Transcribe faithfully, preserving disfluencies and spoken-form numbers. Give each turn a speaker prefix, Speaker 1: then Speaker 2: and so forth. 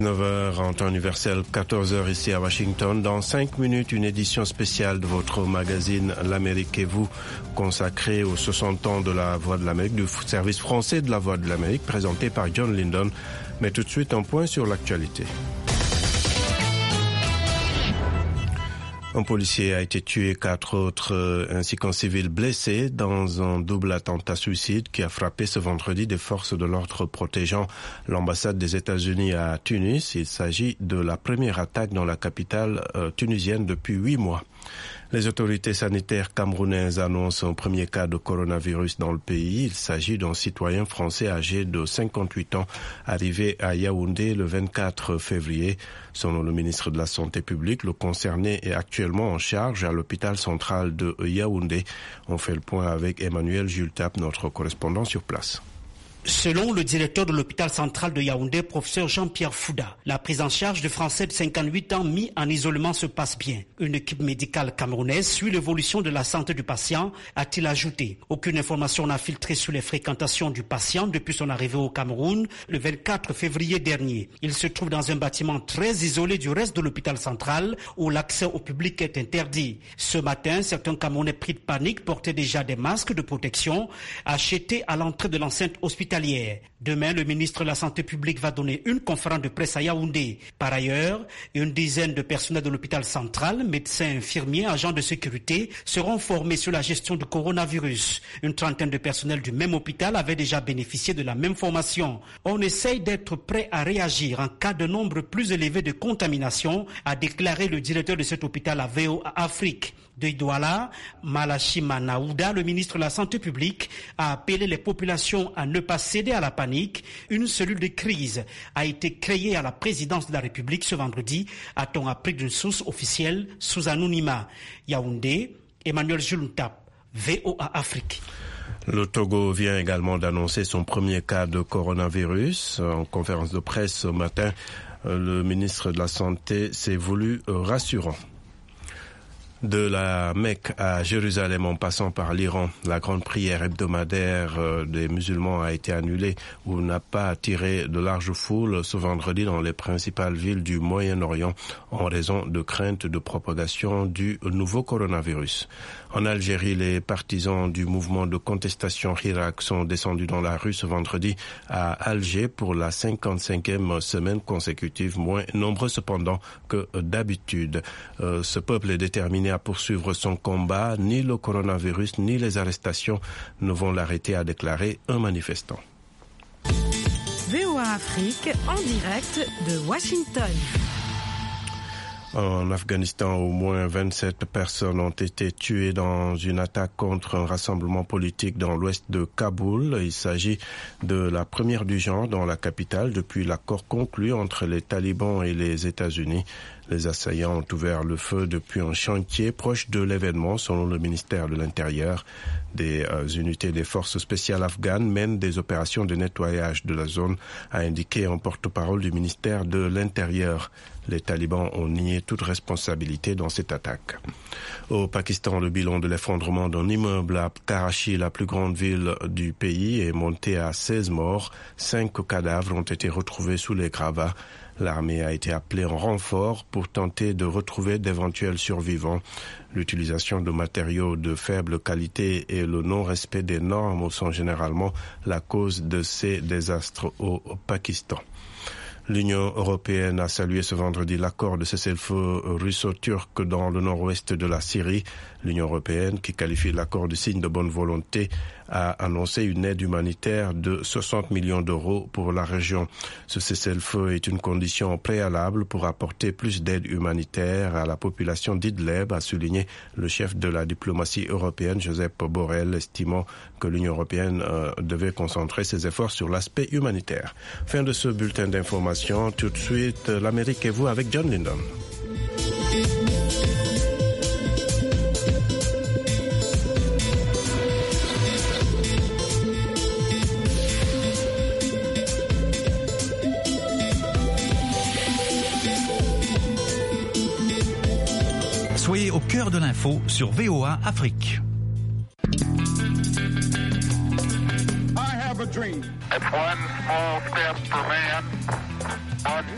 Speaker 1: neuf heures en temps universel, quatorze heures ici à Washington. Dans cinq minutes, une édition spéciale de votre magazine L'Amérique et vous, consacrée aux soixante ans de la Voix de l'Amérique, du service français de la Voix de l'Amérique, présenté par John Lindon. Mais tout de suite, un point sur l'actualité. Un policier a été tué, quatre autres ainsi qu'un civil blessé dans un double attentat suicide qui a frappé ce vendredi des forces de l'ordre protégeant l'ambassade des États-Unis à Tunis. Il s'agit de la première attaque dans la capitale euh, tunisienne depuis huit mois. Les autorités sanitaires camerounaises annoncent un premier cas de coronavirus dans le pays. Il s'agit d'un citoyen français âgé de cinquante-huit ans arrivé à Yaoundé le vingt-quatre février. Selon le ministre de la Santé publique, le concerné est actuellement en charge à l'hôpital central de Yaoundé. On fait le point avec Emmanuel Jultap, notre correspondant sur place.
Speaker 2: Selon le directeur de l'hôpital central de Yaoundé, professeur Jean-Pierre Fouda, la prise en charge du Français de cinquante-huit ans mis en isolement se passe bien. Une équipe médicale camerounaise suit l'évolution de la santé du patient, a-t-il ajouté. Aucune information n'a filtré sur les fréquentations du patient depuis son arrivée au Cameroun le vingt-quatre février dernier. Il se trouve dans un bâtiment très isolé du reste de l'hôpital central où l'accès au public est interdit. Ce matin, certains Camerounais pris de panique portaient déjà des masques de protection achetés à l'entrée de l'enceinte hospitalière. Demain, le ministre de la Santé publique va donner une conférence de presse à Yaoundé. Par ailleurs, une dizaine de personnels de l'hôpital central, médecins, infirmiers, agents de sécurité, seront formés sur la gestion du coronavirus. Une trentaine de personnels du même hôpital avaient déjà bénéficié de la même formation. On essaye d'être prêt à réagir en cas de nombre plus élevé de contamination, a déclaré le directeur de cet hôpital à V O A Afrique. De Douala, Malachima Naouda, le ministre de la Santé publique, a appelé les populations à ne pas céder à la panique. Une cellule de crise a été créée à la présidence de la République ce vendredi, a-t-on appris d'une source officielle sous anonymat. Yaoundé, Emmanuel Juntap, V O A Afrique.
Speaker 1: Le Togo vient également d'annoncer son premier cas de coronavirus. En conférence de presse ce matin, le ministre de la Santé s'est voulu rassurant. De la Mecque à Jérusalem en passant par l'Iran, la grande prière hebdomadaire des musulmans a été annulée ou n'a pas attiré de larges foules ce vendredi dans les principales villes du Moyen-Orient en raison de craintes de propagation du nouveau coronavirus. En Algérie, les partisans du mouvement de contestation Hirak sont descendus dans la rue ce vendredi à Alger pour la cinquante-cinquième semaine consécutive, moins nombreux cependant que d'habitude. Euh, ce peuple est déterminé à poursuivre son combat. Ni le coronavirus ni les arrestations ne vont l'arrêter, a déclaré un manifestant.
Speaker 3: V O A Afrique en direct de Washington.
Speaker 1: En Afghanistan, au moins vingt-sept personnes ont été tuées dans une attaque contre un rassemblement politique dans l'ouest de Kaboul. Il s'agit de la première du genre dans la capitale depuis l'accord conclu entre les talibans et les États-Unis. Les assaillants ont ouvert le feu depuis un chantier proche de l'événement, selon le ministère de l'Intérieur. Des euh, unités des forces spéciales afghanes mènent des opérations de nettoyage de la zone, a indiqué un porte-parole du ministère de l'Intérieur. Les talibans ont nié toute responsabilité dans cette attaque. Au Pakistan, le bilan de l'effondrement d'un immeuble à Karachi, la plus grande ville du pays, est monté à seize morts. Cinq cadavres ont été retrouvés sous les gravats. L'armée a été appelée en renfort pour tenter de retrouver d'éventuels survivants. L'utilisation de matériaux de faible qualité et le non-respect des normes sont généralement la cause de ces désastres au Pakistan. L'Union européenne a salué ce vendredi l'accord de cessez-le-feu russo-turc dans le nord-ouest de la Syrie. L'Union européenne, qui qualifie l'accord de signe de bonne volonté, a annoncé une aide humanitaire de soixante millions d'euros pour la région. Ce cessez-le-feu est une condition préalable pour apporter plus d'aide humanitaire à la population d'Idlib, a souligné le chef de la diplomatie européenne, Josep Borrell, estimant que l'Union européenne euh, devait concentrer ses efforts sur l'aspect humanitaire. Fin de ce bulletin d'information. Tout de suite, l'Amérique et vous avec John Lindon.
Speaker 4: Soyez au cœur de l'info sur V O A Afrique.
Speaker 5: I have a dream. It's one small step for man, one